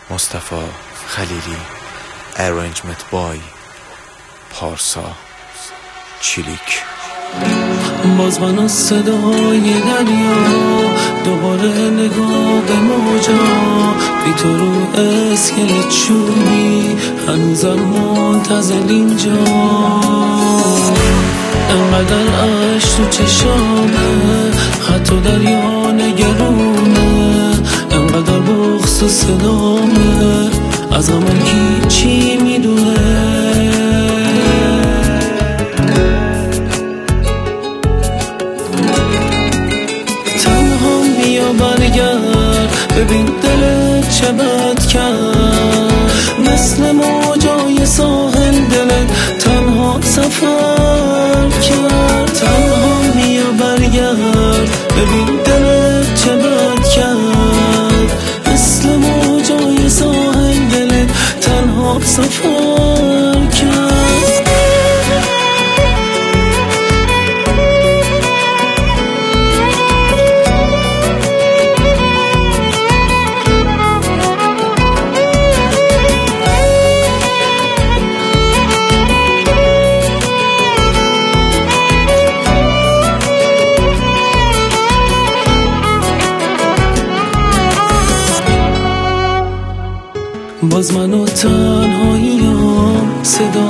مصطفی خلیلی. Arrangement by پارسا چیلیک. باز من از صدای دریا دوباره نگاه به موجا، بی تو رو اسکلت چوبی هنوزم منتظر اینجا. انقدر عشق تو چشامه حتی دریا نگرونه، انقدر بغض و صدامه از غم کی چی میدونه. برگرد ببین دلت چه بد کرد، مثل موجای ساحل دلت تنها سفر کرد. تنها بیا برگرد ببین دلت چه بد کرد، مثل موجای ساحل دلت تنها سفر کرد. باز من و تنهاییم، صدا